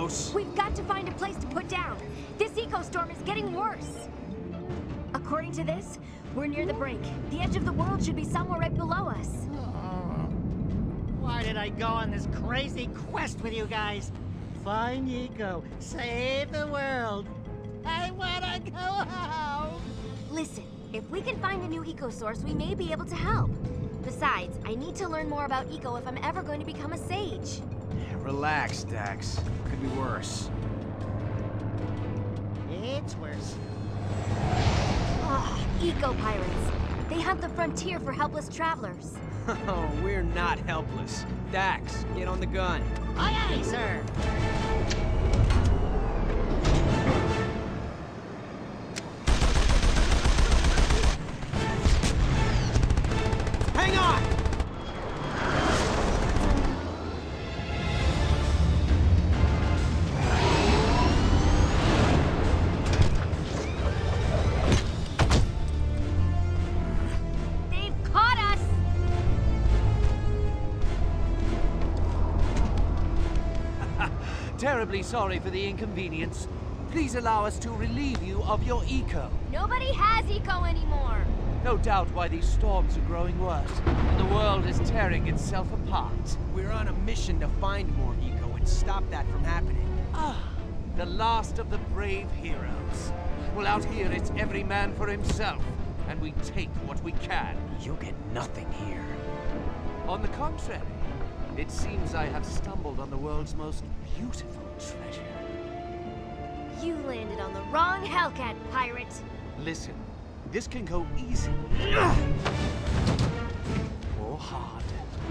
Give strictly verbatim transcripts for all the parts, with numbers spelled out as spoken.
close. We've got to find a place to put down. This eco-storm is getting worse. According to this, we're near the brink. The edge of the world should be somewhere right below us. Oh, why did I go on this crazy quest with you guys? Find Eco, save the world. I wanna go home. Listen, if we can find a new eco-source, we may be able to help. Besides, I need to learn more about eco if I'm ever going to become a sage. Relax, Dax. Could be worse. It's worse. Ah, eco-pirates. They hunt the frontier for helpless travelers. Oh, we're not helpless. Dax, get on the gun. Aye, aye, sir. Hang on! They've caught us! Terribly sorry for the inconvenience. Please allow us to relieve you of your eco. Nobody has eco anymore. No doubt why these storms are growing worse, and the world is tearing itself apart. We're on a mission to find more eco and stop that from happening. Ah, the last of the brave heroes. Well, out here it's every man for himself, and we take what we can. You'll get nothing here. On the contrary, it seems I have stumbled on the world's most beautiful treasure. You landed on the wrong Hellcat, pirate. Listen, this can go easy or hard.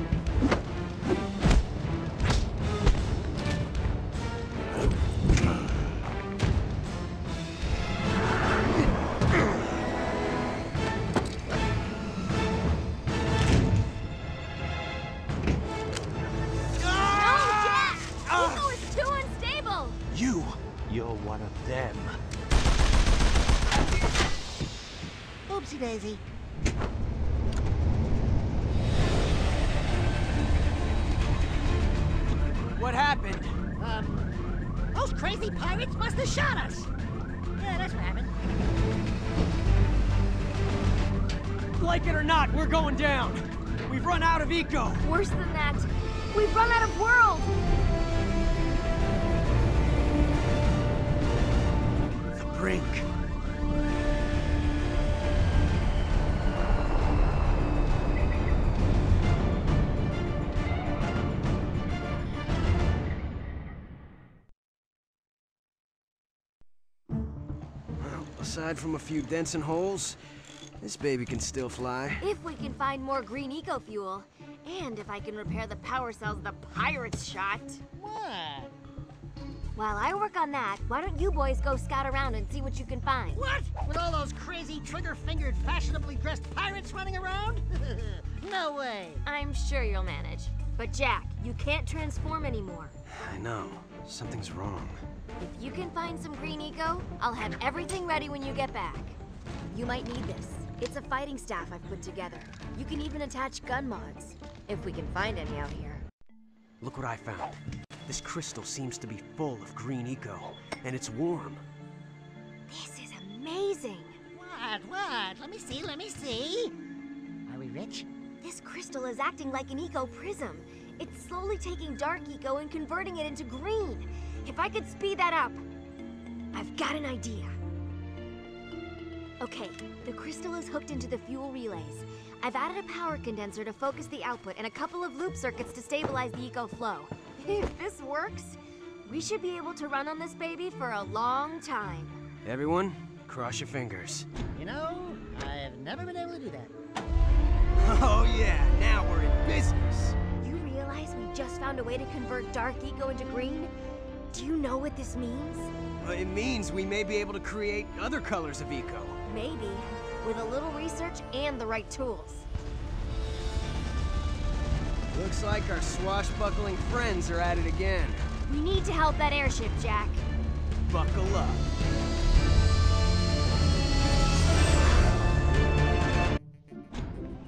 You, you're one of them. Oopsie daisy. What happened? Um, those crazy pirates must have shot us. Yeah, that's what happened. Like it or not, we're going down. We've run out of eco. Worse than that, we've run out of world. The brink. Well, aside from a few dents and holes, this baby can still fly. If we can find more green eco fuel, and if I can repair the power cells the pirates shot. What? While I work on that, why don't you boys go scout around and see what you can find? What? With all those crazy trigger-fingered, fashionably dressed pirates running around? No way. I'm sure you'll manage. But Jack, you can't transform anymore. I know. Something's wrong. If you can find some green eco, I'll have everything ready when you get back. You might need this. It's a fighting staff I've put together. You can even attach gun mods, if we can find any out here. Look what I found. This crystal seems to be full of green eco, and it's warm. This is amazing. What? What? Let me see, let me see. Are we rich? This crystal is acting like an eco prism. It's slowly taking dark eco and converting it into green. If I could speed that up. I've got an idea. Okay, the crystal is hooked into the fuel relays. I've added a power condenser to focus the output and a couple of loop circuits to stabilize the eco flow. If this works, we should be able to run on this baby for a long time. Everyone, cross your fingers. You know, I've never been able to do that. Oh yeah, now we're in business. You realize we just found a way to convert dark eco into green? Do you know what this means? Well, it means we may be able to create other colors of eco. Maybe, with a little research and the right tools. Looks like our swashbuckling friends are at it again. We need to help that airship, Jack. Buckle up.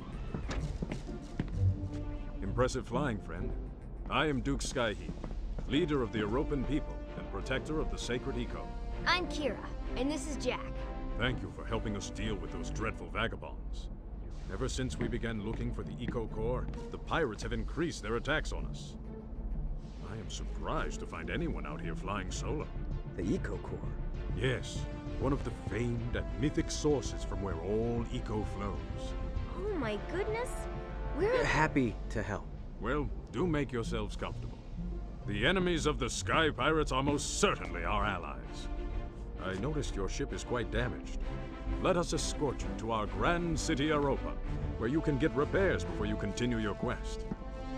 Impressive flying, friend. I am Duke Skyheat, leader of the European people and protector of the sacred Eco. I'm Kira, and this is Jack. Thank you for helping us deal with those dreadful vagabonds. Ever since we began looking for the Eco Core, the pirates have increased their attacks on us. I am surprised to find anyone out here flying solo. The Eco Core? Yes, one of the famed and mythic sources from where all Eco flows. Oh my goodness. We're... Happy to help. Well, do make yourselves comfortable. The enemies of the Sky Pirates are most certainly our allies. I noticed your ship is quite damaged. Let us escort you to our grand city, Europa, where you can get repairs before you continue your quest.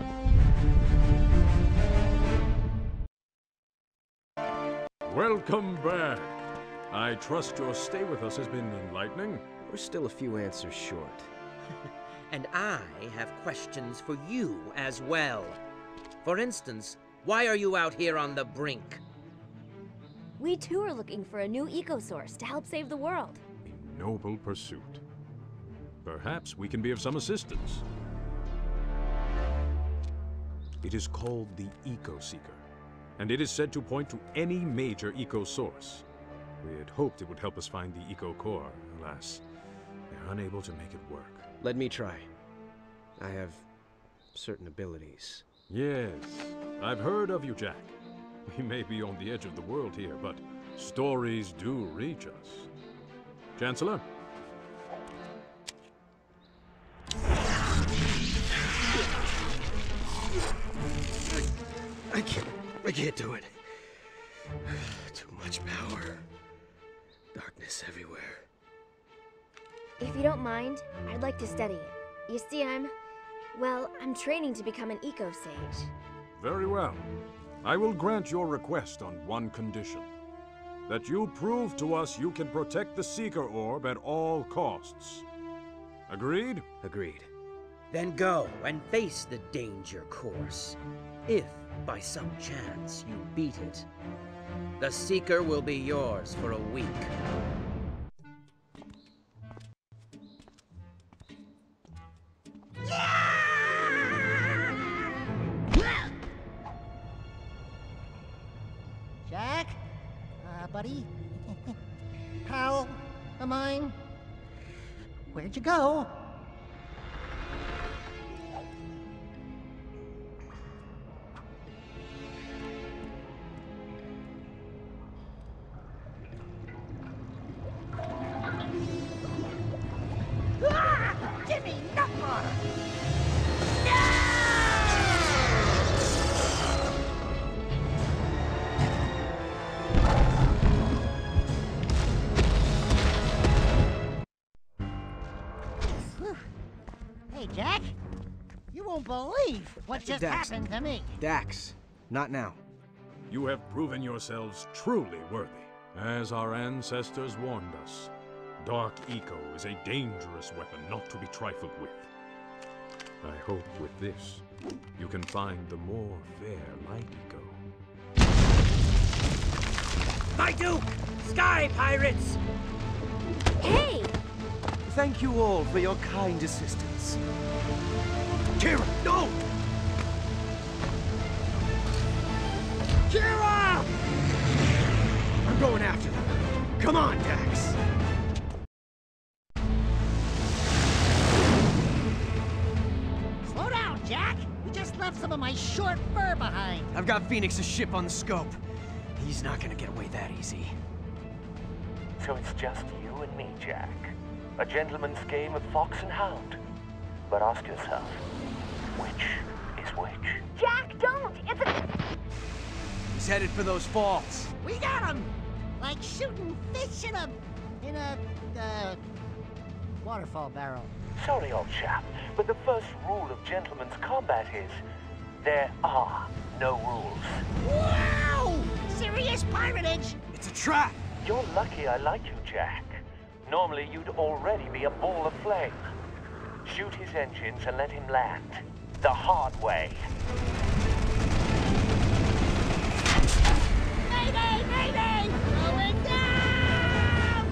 Welcome back. I trust your stay with us has been enlightening. We're still a few answers short. And I have questions for you as well. For instance, why are you out here on the brink? We too are looking for a new eco-source to help save the world. A noble pursuit. Perhaps we can be of some assistance. It is called the Eco-Seeker, and it is said to point to any major eco-source. We had hoped it would help us find the Eco-Core. Alas, they're unable to make it work. Let me try. I have certain abilities. Yes, I've heard of you, Jack. We may be on the edge of the world here, but stories do reach us. Chancellor? I can't, I can't do it. Too much power. Darkness everywhere. If you don't mind, I'd like to study it. You see, I'm... well, I'm training to become an eco-sage. Very well. I will grant your request on one condition. That you prove to us you can protect the Seeker Orb at all costs. Agreed? Agreed. Then go and face the danger course. If, by some chance, you beat it, the Seeker will be yours for a week. Jack? Uh, buddy? Pal of mine? Where'd you go? Ah! Give me number! Hey, Jack. You won't believe what just Dax. happened to me. Dax, not now. You have proven yourselves truly worthy. As our ancestors warned us, Dark Eco is a dangerous weapon not to be trifled with. I hope with this, you can find the more fair Light Eco. My Duke! Sky Pirates! Hey! Thank you all for your kind assistance. Kira, no! Kira! I'm going after them. Come on, Dax. Slow down, Jack. You just left some of my short fur behind. I've got Phoenix's ship on the scope. He's not gonna get away that easy. So it's just you and me, Jack. A gentleman's game of fox and hound. But ask yourself, which is which? Jack, don't! It's a... He's headed for those falls. We got him! Like shooting fish in a... in a... uh... waterfall barrel. Sorry, old chap, but the first rule of gentleman's combat is there are no rules. Wow! Serious piratage! It's a trap. You're lucky I like you, Jack. Normally, you'd already be a ball of flame. Shoot his engines and let him land. The hard way. Mayday! Mayday! Going down!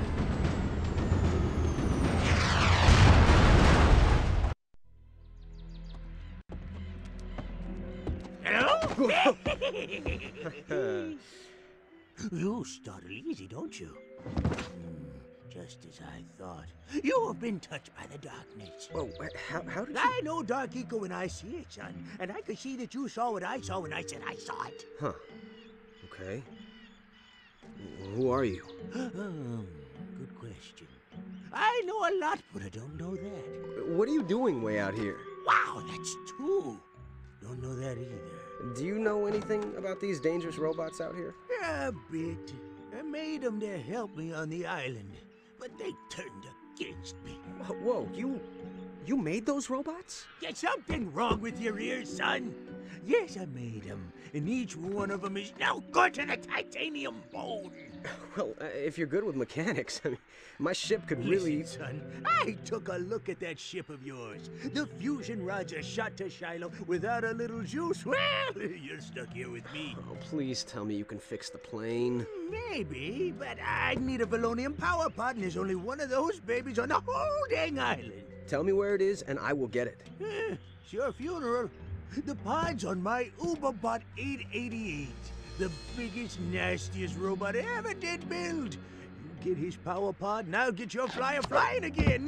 Hello? You startle easy, don't you? Hmm, just as I thought. You have been touched by the darkness. Whoa, how, how did you... I know Dark Eco when I see it, son. And I could see that you saw what I saw when I said I saw it. Huh. Okay. Who are you? Um, good question. I know a lot, but I don't know that. What are you doing way out here? Wow, that's two. Don't know that either. Do you know anything about these dangerous robots out here? A bit. I made them to help me on the island, but they turned against me. Whoa, you... you made those robots? Get something wrong with your ears, son. Yes, I made them, and each one of them is now good to the titanium bone. Well, uh, if you're good with mechanics, I mean, my ship could really... Listen, son, I took a look at that ship of yours. The fusion rods are shot to Shiloh without a little juice. Well, you're stuck here with me. Oh, please tell me you can fix the plane. Maybe, but I'd need a Valonium power pod, and there's only one of those babies on the whole dang island. Tell me where it is, and I will get it. Eh, it's your funeral. The pod's on my Uberbot eight eighty-eight. The biggest, nastiest robot I ever did build. You get his power pod, and I'll get your flyer flying again.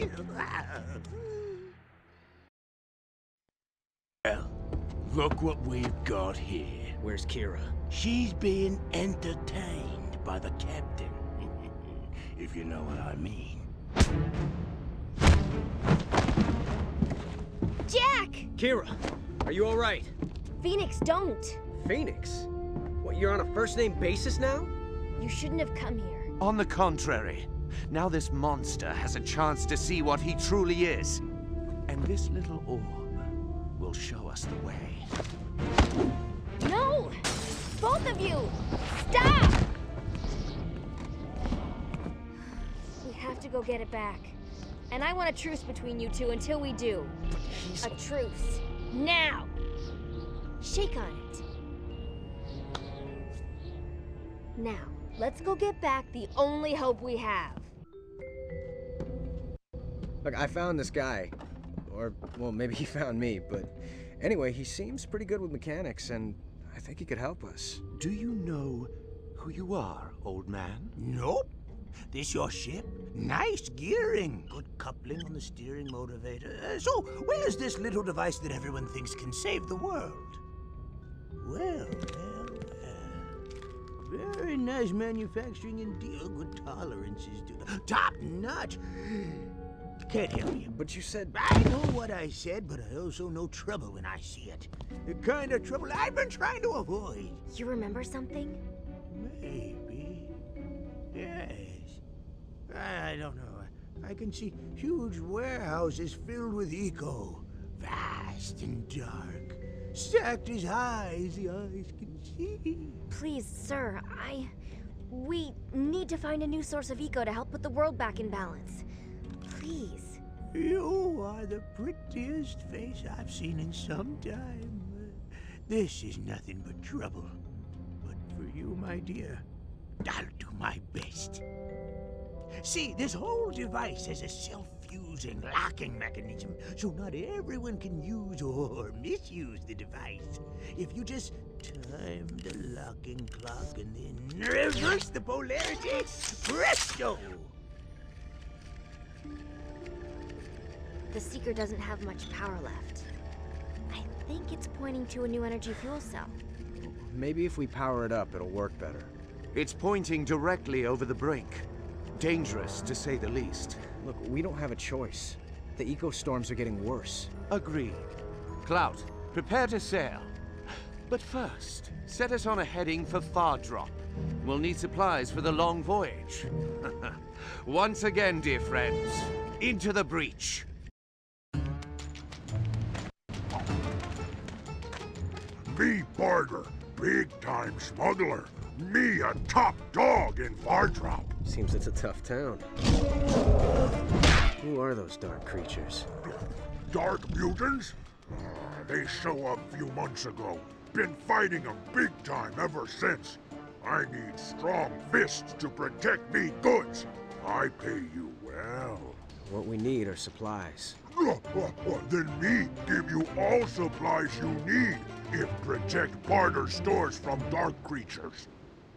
Well, look what we've got here. Where's Kira? She's being entertained by the captain, if you know what I mean. Jack! Kira, are you all right? Phoenix, don't. Phoenix? What, you're on a first-name basis now? You shouldn't have come here. On the contrary, now this monster has a chance to see what he truly is. And this little orb will show us the way. No! Both of you! Stop! We have to go get it back. And I want a truce between you two until we do. A truce. Now! Shake on it. Now, let's go get back the only hope we have. Look, I found this guy. Or, well, maybe he found me, but anyway, he seems pretty good with mechanics, and I think he could help us. Do you know who you are, old man? Nope. This your ship? Nice gearing. Good coupling on the steering motivator. Uh, so, where's this little device that everyone thinks can save the world? Well, well, well. Very nice manufacturing indeed. Good tolerances. To top notch. Can't help you. But you said... I know what I said, but I also know trouble when I see it. The kind of trouble I've been trying to avoid. You remember something? Maybe. Yes. I don't know. I can see huge warehouses filled with eco. Vast and dark. Stacked as high as the eyes can see. Please, sir, I... We need to find a new source of eco to help put the world back in balance. Please. You are the prettiest face I've seen in some time. This is nothing but trouble. But for you, my dear, I'll do my best. See, this whole device has a self-fusing locking mechanism, so not everyone can use or misuse the device. If you just time the locking clock and then reverse the polarity, presto! The Seeker doesn't have much power left. I think it's pointing to a new energy fuel cell. Maybe if we power it up, it'll work better. It's pointing directly over the brink. Dangerous, to say the least. Look, we don't have a choice. The eco-storms are getting worse. Agreed. Clout, prepare to sail. But first, set us on a heading for Fardrop. We'll need supplies for the long voyage. Once again, dear friends, into the breach. Me Barter, big-time smuggler. Me a top dog in Fardrop. Seems it's a tough town. Who are those dark creatures? Dark mutants? Uh, they show up a few months ago. Been fighting them big time ever since. I need strong fists to protect me goods. I pay you well. What we need are supplies. Then me give you all supplies you need if protect barter stores from dark creatures.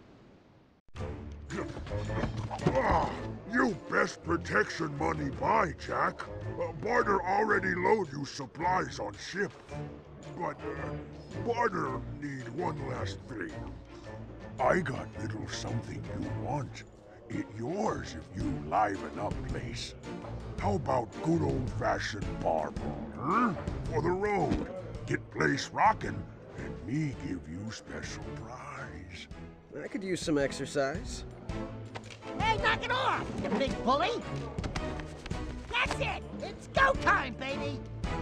Ah, you best protection money buy, Jack. Uh, barter already load you supplies on ship. But uh, barter need one last thing. I got little something you want. It yours if you liven up place. How about good old-fashioned bar brawl, huh? For the road. Get place rockin', and me give you special prize. I could use some exercise. Hey, knock it off, you big bully! That's it! It's go time, baby!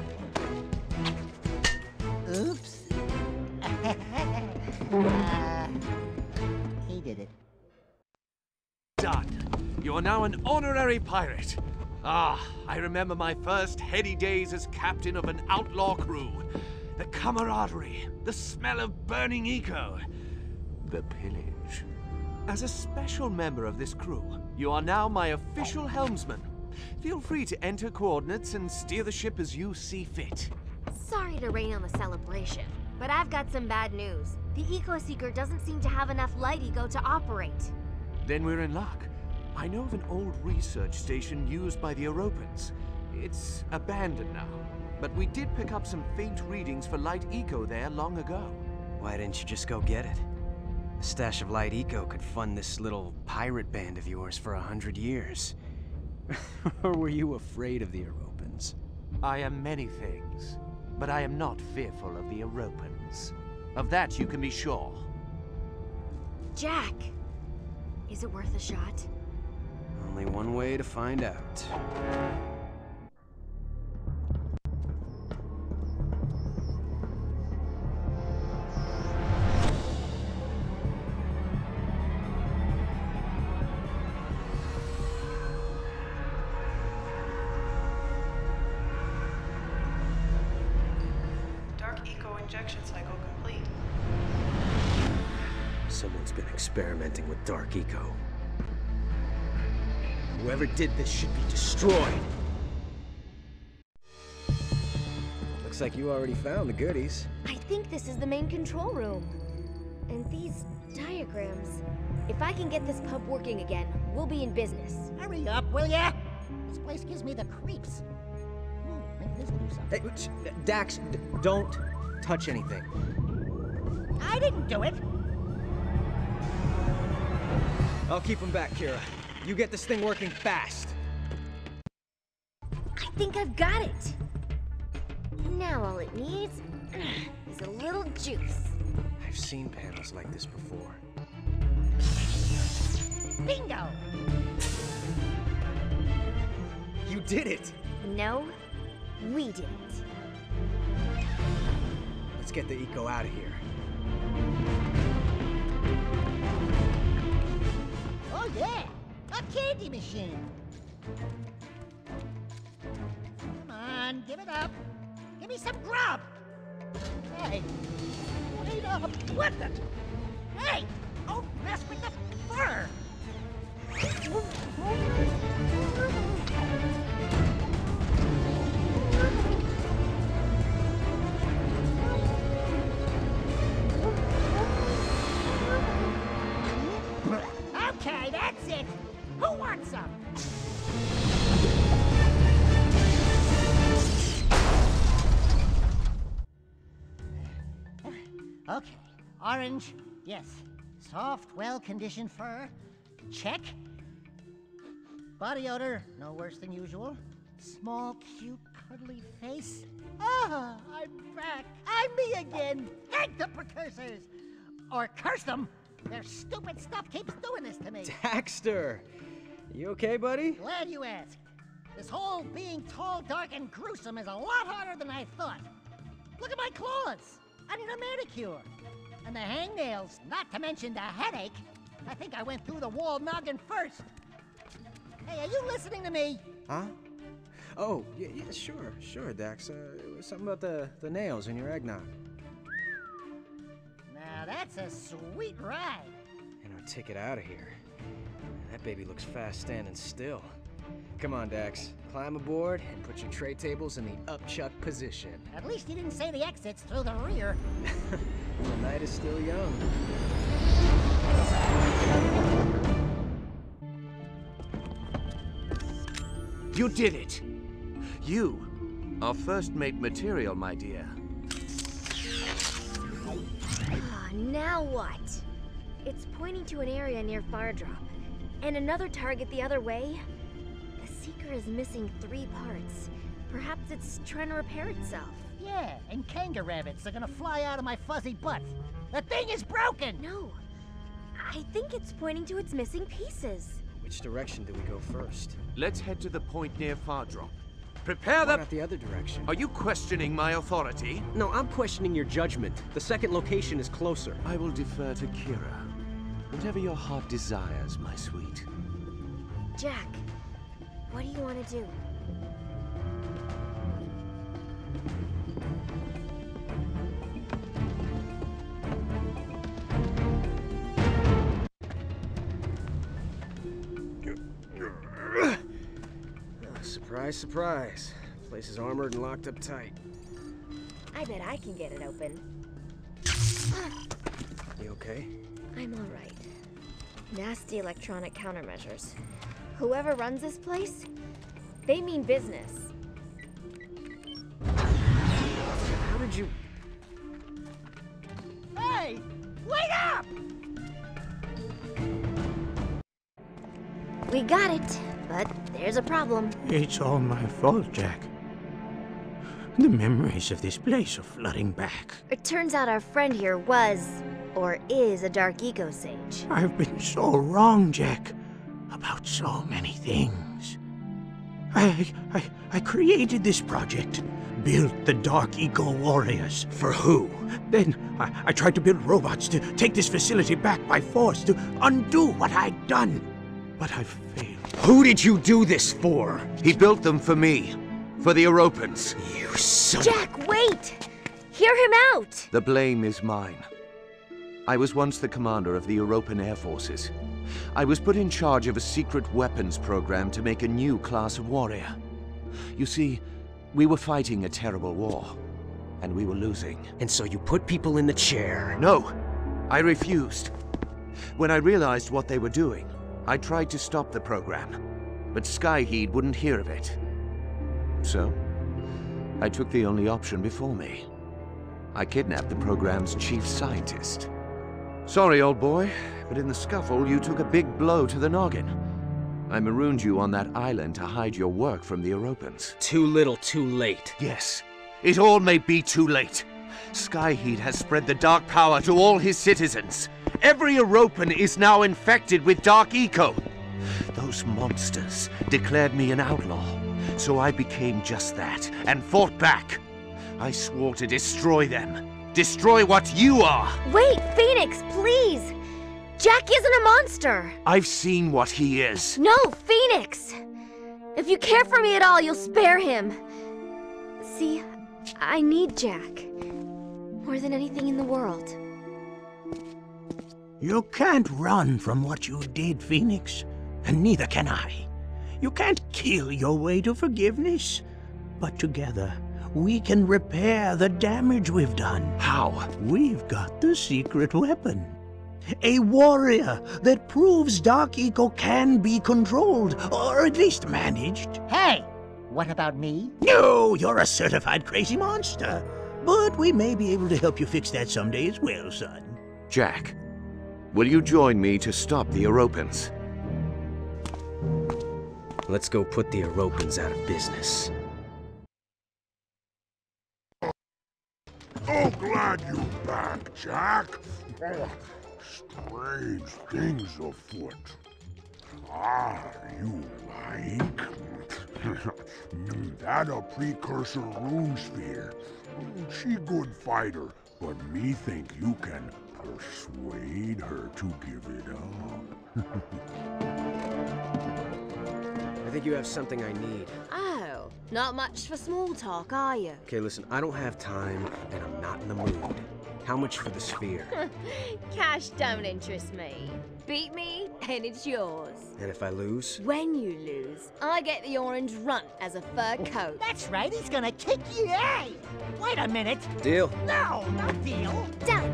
Oops. uh, he did it. Done. You are now an honorary pirate. Ah, I remember my first heady days as captain of an outlaw crew. The camaraderie, the smell of burning eco, the pillage. As a special member of this crew, you are now my official helmsman. Feel free to enter coordinates and steer the ship as you see fit. Sorry to rain on the celebration, but I've got some bad news. The Eco-Seeker doesn't seem to have enough light eco to operate. Then we're in luck. I know of an old research station used by the Europans. It's abandoned now, but we did pick up some faint readings for light eco there long ago. Why didn't you just go get it? A stash of light eco could fund this little pirate band of yours for a hundred years. Or were you afraid of the Europans? I am many things, but I am not fearful of the Europans. Of that you can be sure. Jack, is it worth a shot? Only one way to find out. Dark eco injection cycle complete. Someone's been experimenting with dark eco. Whoever did this should be destroyed. Looks like you already found the goodies. I think this is the main control room. And these diagrams. If I can get this pub working again, we'll be in business. Hurry up, will ya? This place gives me the creeps. Hmm, maybe this will do something. Hey, sh- Dax, d- don't touch anything. I didn't do it! I'll keep him back, Kira. You get this thing working fast. I think I've got it. Now all it needs is a little juice. I've seen panels like this before. Bingo! You did it! No, we did it. Let's get the eco out of here. Oh yeah! A candy machine! Come on, give it up! Give me some grub! Hey! Wait up! What the? Hey! Don't mess with the fur! Okay, that's it! Who wants some? Okay, orange, yes. Soft, well-conditioned fur, check. Body odor, no worse than usual. Small, cute, cuddly face. Ah, I'm back. I'm me again. Thank the precursors. Or curse them. Their stupid stuff keeps doing this to me. Daxter! You okay, buddy? Glad you asked. This whole being tall, dark, and gruesome is a lot harder than I thought. Look at my claws. I need a manicure. And the hangnails, not to mention the headache. I think I went through the wall noggin first. Hey, are you listening to me? Huh? Oh, yeah, yeah, sure, sure, Dax. Uh, it was something about the, the nails in your eggnog. Now that's a sweet ride. And our ticket out of here. That baby looks fast standing still. Come on, Dax. Climb aboard and put your tray tables in the upchuck position. At least he didn't say the exit's through the rear. The night is still young. You did it! You are first-mate material, my dear. Ah, now what? It's pointing to an area near Fardrop. And another target the other way? The Seeker is missing three parts. Perhaps it's trying to repair itself. Yeah, and kangaroo rabbits are gonna fly out of my fuzzy butt. The thing is broken! No. I think it's pointing to its missing pieces. Which direction do we go first? Let's head to the point near Fardrop. Prepare Why the... not the other direction? Are you questioning my authority? No, I'm questioning your judgment. The second location is closer. I will defer to Kira. Whatever your heart desires, my sweet. Jack, what do you want to do? Surprise, surprise. Place is armored and locked up tight. I bet I can get it open. You okay? I'm all right. Nasty electronic countermeasures. Whoever runs this place, they mean business. How did you... Hey! Wait up! We got it, but there's a problem. It's all my fault, Jack. The memories of this place are flooding back. It turns out our friend here was, or is, a Dark Eco Sage. I've been so wrong, Jack, about so many things. I, I, I created this project, built the Dark Eco Warriors. For who? Then I, I tried to build robots to take this facility back by force, to undo what I'd done. But I failed. Who did you do this for? He built them for me. For the Europans. You son Jack, wait! Hear him out! The blame is mine. I was once the commander of the Europan Air Forces. I was put in charge of a secret weapons program to make a new class of warrior. You see, we were fighting a terrible war, and we were losing. And so you put people in the chair. No, I refused. When I realized what they were doing, I tried to stop the program, but Skyheed wouldn't hear of it. So, I took the only option before me. I kidnapped the program's chief scientist. Sorry, old boy, but in the scuffle, you took a big blow to the noggin. I marooned you on that island to hide your work from the Europans. Too little, too late. Yes, it all may be too late. Skyheed has spread the dark power to all his citizens. Every Europan is now infected with Dark Eco. Those monsters declared me an outlaw, so I became just that and fought back. I swore to destroy them. Destroy what you are! Wait, Phoenix, please! Jack isn't a monster! I've seen what he is. No, Phoenix! If you care for me at all, you'll spare him. See, I need Jack. More than anything in the world. You can't run from what you did, Phoenix, and neither can I. You can't kill your way to forgiveness, but together we can repair the damage we've done. How? We've got the secret weapon. A warrior that proves Dark Eco can be controlled, or at least managed. Hey! What about me? No, you're a certified crazy monster. But we may be able to help you fix that someday as well, son. Jack, will you join me to stop the Europans? Let's go put the Europans out of business. Oh, glad you're back, Jack. Oh, strange things afoot. Ah, you like? That a precursor rune sphere. She good fighter, but me think you can persuade her to give it up. I think you have something I need. Oh, Not much for small talk, are you? Okay, listen, I don't have time, and I'm not in the mood. How much for the sphere? Cash don't interest me. Beat me, and it's yours. And if I lose? When you lose, I get the orange runt as a fur coat. That's right, he's gonna kick your ass! Wait a minute! Deal. No, no deal! Done!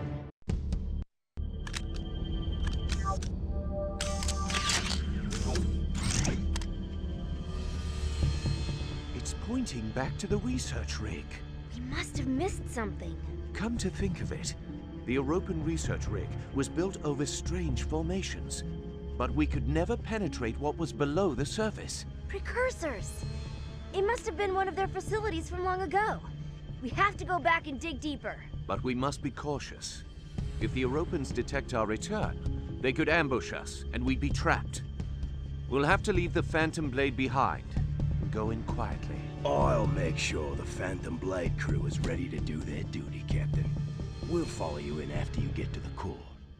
It's pointing back to the research rig. We must have missed something. Come to think of it, the Europan research rig was built over strange formations, but we could never penetrate what was below the surface. Precursors! It must have been one of their facilities from long ago. We have to go back and dig deeper. But we must be cautious. If the Europans detect our return, they could ambush us, and we'd be trapped. We'll have to leave the Phantom Blade behind and go in quietly. I'll make sure the Phantom Blade crew is ready to do their duty, Captain. We'll follow you in after you get to the core.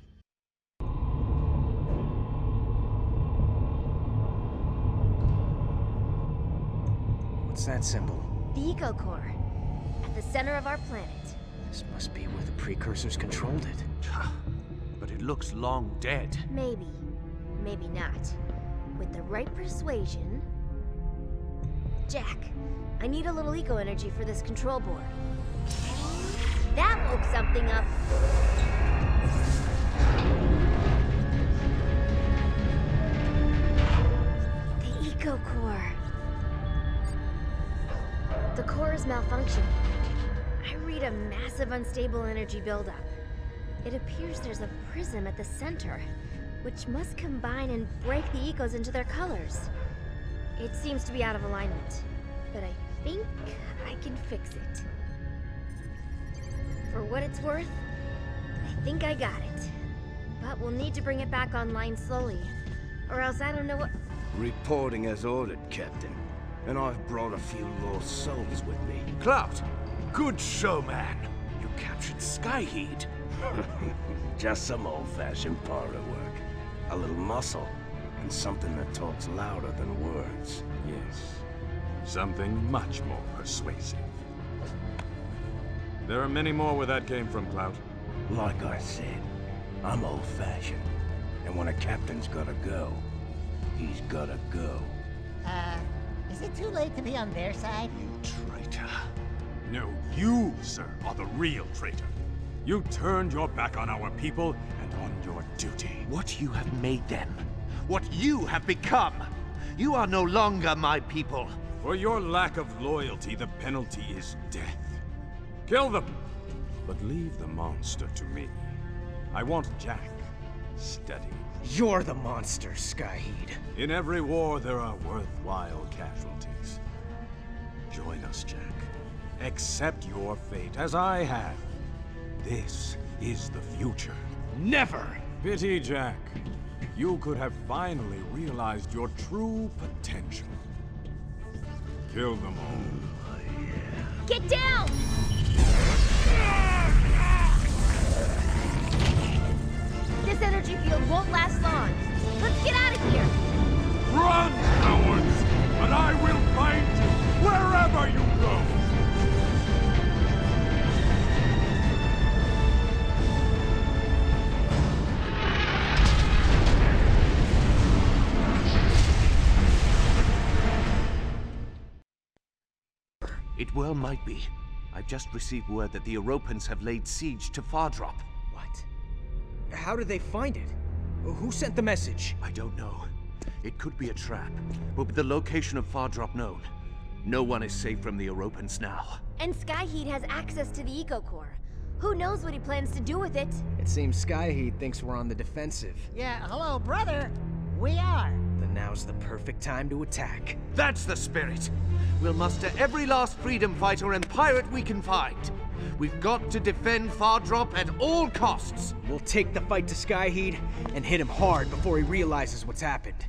What's that symbol? The Eco Core, at the center of our planet. This must be where the precursors controlled it. But it looks long dead. Maybe, maybe not. With the right persuasion... Jack, I need a little eco-energy for this control board. That woke something up. The Eco Core. The core is malfunctioning. I read a massive unstable energy buildup. It appears there's a prism at the center, which must combine and break the ecos into their colors. It seems to be out of alignment, but I think I can fix it. For what it's worth, I think I got it. But we'll need to bring it back online slowly, or else I don't know what... Reporting as ordered, Captain. And I've brought a few lost souls with me. Cloud, good show, man. You captured Skyheed. Just some old-fashioned parlor work. A little muscle, and something that talks louder than words. Yes, something much more persuasive. There are many more where that came from, Clout. Like I said, I'm old-fashioned. And when a captain's gotta go, he's gotta go. Uh, is it too late to be on their side? Traitor. No, you, sir, are the real traitor. You turned your back on our people and on your duty. What you have made them. What you have become. You are no longer my people. For your lack of loyalty, the penalty is death. Kill them, but leave the monster to me. I want Jack steady. You're the monster, Skyheed. In every war, there are worthwhile casualties. Join us, Jack. Accept your fate, as I have. This is the future. Never! Pity, Jack. You could have finally realized your true potential. Kill them all. Get down! This energy field won't last long. Let's get out of here! Run, cowards! And I will find you wherever you go! It well might be. I've just received word that the Europans have laid siege to Fardrop. What? How did they find it? Who sent the message? I don't know. It could be a trap, but with the location of Fardrop known, no one is safe from the Europans now. And Skyheed has access to the Eco Core. Who knows what he plans to do with it? It seems Skyheed thinks we're on the defensive. Yeah, hello, brother. We are. Then now's the perfect time to attack. That's the spirit! We'll muster every last freedom fighter and pirate we can find. We've got to defend Fardrop at all costs. We'll take the fight to Skyheed and hit him hard before he realizes what's happened.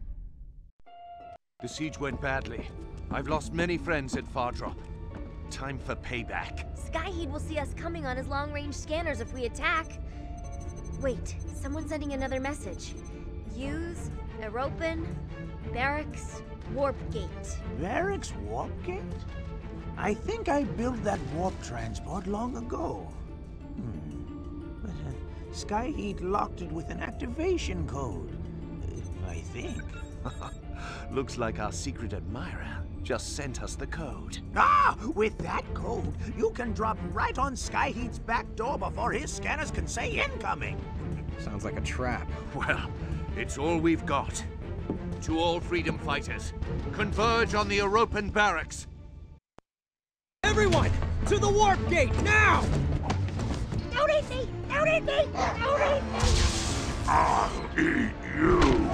The siege went badly. I've lost many friends at Fardrop. Time for payback. Skyheed will see us coming on his long-range scanners if we attack. Wait, someone's sending another message. Use, Europan, Barracks, warp gate. Varric's warp gate? I think I built that warp transport long ago. Hmm. But uh, Skyheat locked it with an activation code. Uh, I think. Looks like our secret admirer just sent us the code. Ah! With that code, you can drop right on Skyheat's back door before his scanners can say incoming. Sounds like a trap. Well, it's all we've got. To all freedom fighters, converge on the Europan barracks. Everyone, to the warp gate, now! Don't eat me! Don't eat me! Don't eat me! I'll eat you!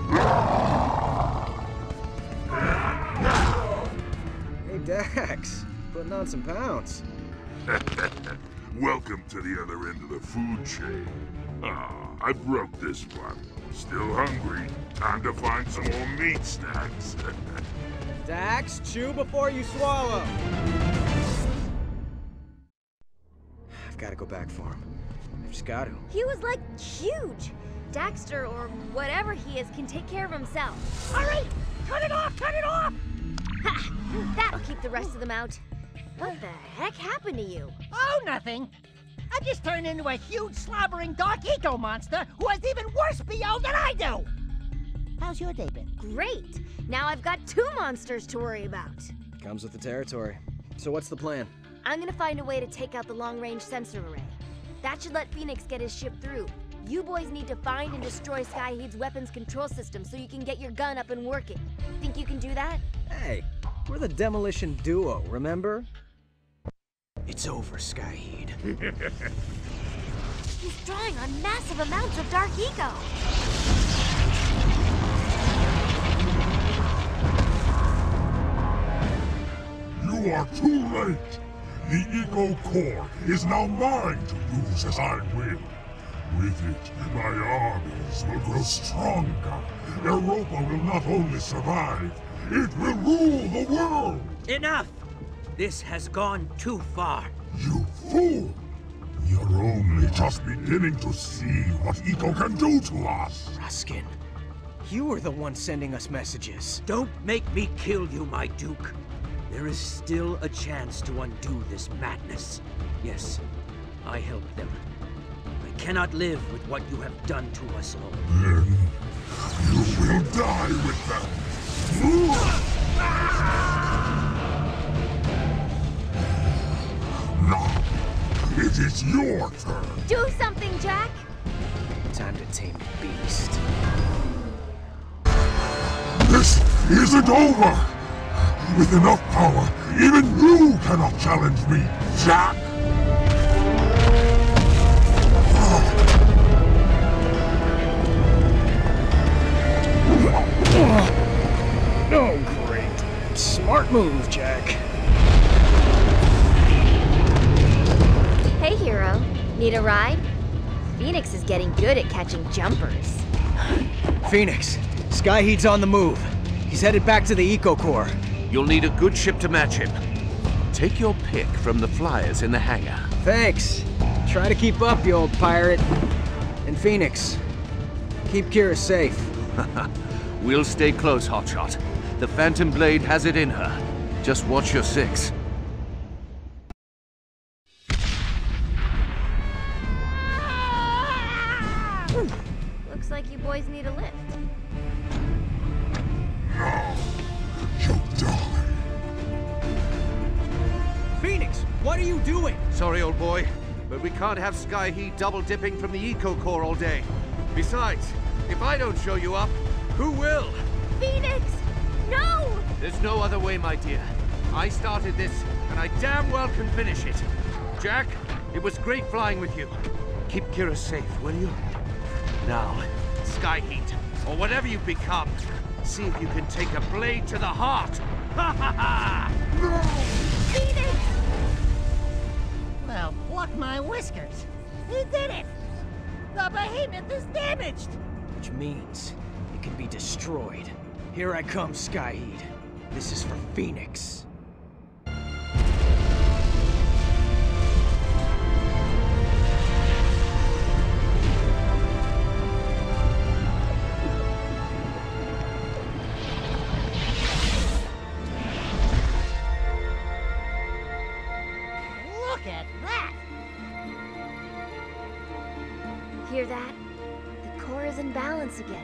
Hey, Dax. Putting on some pounds. Welcome to the other end of the food chain. Ah, I broke this one. Still hungry? Time to find some more meat snacks. Dax, chew before you swallow. I've got to go back for him. I've just got to. He was like huge. Daxter, or whatever he is, can take care of himself. Hurry! Cut it off! Cut it off! Ha! That'll keep the rest of them out. What the heck happened to you? Oh, nothing. I just turned into a huge slobbering dark eco monster who has even worse B O than I do. How's your day been? Great. Now I've got two monsters to worry about. Comes with the territory. So what's the plan? I'm gonna find a way to take out the long-range sensor array. That should let Phoenix get his ship through. You boys need to find and destroy Skyheat's weapons control system so you can get your gun up and working. Think you can do that? Hey, we're the demolition duo, remember? It's over, Skyheat. He's drawing on massive amounts of dark eco. You are too late. The Eco Core is now mine to use as I will. With it, my armies will grow stronger. Europa will not only survive, it will rule the world! Enough! This has gone too far. You fool! You're only just beginning to see what Eco can do to us! Ruskin, you were the one sending us messages. Don't make me kill you, my Duke. There is still a chance to undo this madness. Yes, I helped them. I cannot live with what you have done to us all. Then you will die with them! Now, it is your turn! Do something, Jack! Time to tame the beast. This isn't over! With enough power, even you cannot challenge me, Jack! Oh, great. Smart move, Jack. Hey, hero. Need a ride? Phoenix is getting good at catching jumpers. Phoenix, Skyheat's on the move. He's headed back to the Eco Core. You'll need a good ship to match him. Take your pick from the flyers in the hangar. Thanks. Try to keep up, you old pirate. And Phoenix, keep Kira safe. We'll stay close, Hotshot. The Phantom Blade has it in her. Just watch your six. Looks like you boys need a lift. Now, you die. Phoenix, what are you doing? Sorry, old boy, but we can't have Skyheat double-dipping from the Eco Core all day. Besides, if I don't show you up, who will? Phoenix! No! There's no other way, my dear. I started this, and I damn well can finish it. Jack, it was great flying with you. Keep Kira safe, will you? Now, Skyheat, or whatever you've become, see if you can take a blade to the heart. Ha ha ha! Phoenix! Well, pluck my whiskers. He did it! The behemoth is damaged! Which means it can be destroyed. Here I come, Skyheat. This is for Phoenix. at that! Hear that? The core is in balance again.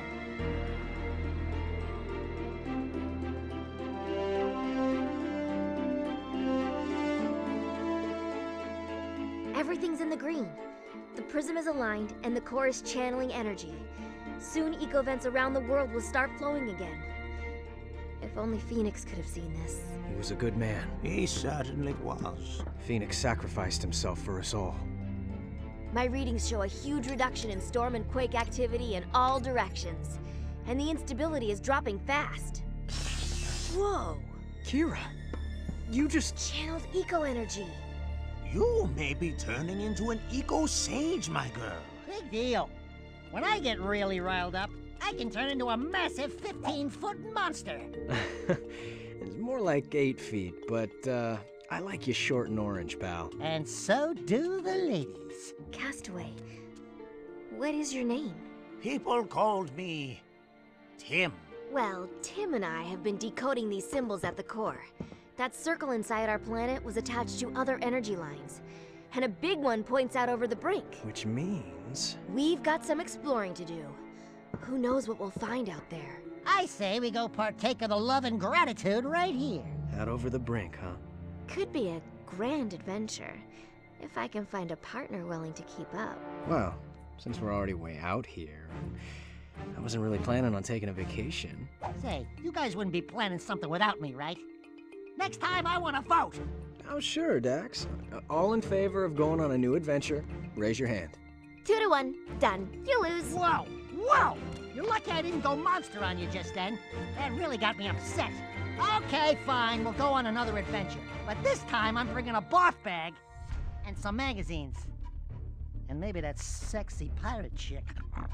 Everything's in the green. The prism is aligned and the core is channeling energy. Soon eco-vents around the world will start flowing again. If only Phoenix could have seen this. He was a good man. He certainly was. Phoenix sacrificed himself for us all. My readings show a huge reduction in storm and quake activity in all directions. And the instability is dropping fast. Whoa! Kira, you just... Channeled eco-energy. You may be turning into an eco-sage, my girl. Big deal. When I get really riled up, I can turn into a massive fifteen-foot monster. It's more like eight feet, but, uh, I like you short and orange, pal. And so do the ladies. Castaway, what is your name? People called me Tim. Well, Tim and I have been decoding these symbols at the core. That circle inside our planet was attached to other energy lines. And a big one points out over the brink. Which means... We've got some exploring to do. Who knows what we'll find out there? I say we go partake of the love and gratitude right here. Out over the brink, huh? Could be a grand adventure, if I can find a partner willing to keep up. Well, since we're already way out here, I wasn't really planning on taking a vacation. Say, you guys wouldn't be planning something without me, right? Next time I want to vote. Oh, sure, Dax. Uh, all in favor of going on a new adventure, raise your hand. Two to one. Done. You lose. Whoa! Whoa! You're lucky I didn't go monster on you just then. That really got me upset. Okay, fine. We'll go on another adventure. But this time I'm bringing a barf bag and some magazines. And maybe that sexy pirate chick.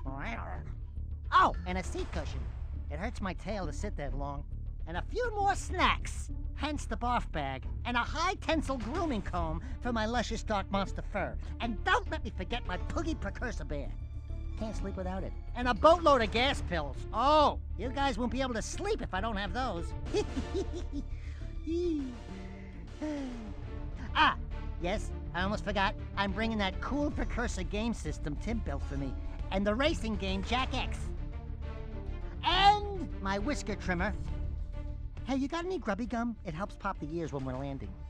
Oh, and a seat cushion. It hurts my tail to sit that long. And a few more snacks. Hence the barf bag. And a high-tensile grooming comb for my luscious dark monster fur. And don't let me forget my puggy precursor bear. Can't sleep without it. And a boatload of gas pills. Oh, you guys won't be able to sleep if I don't have those. Ah, yes, I almost forgot. I'm bringing that cool precursor game system Tim built for me. And the racing game Jack X. And my whisker trimmer. Hey, you got any grubby gum? It helps pop the ears when we're landing.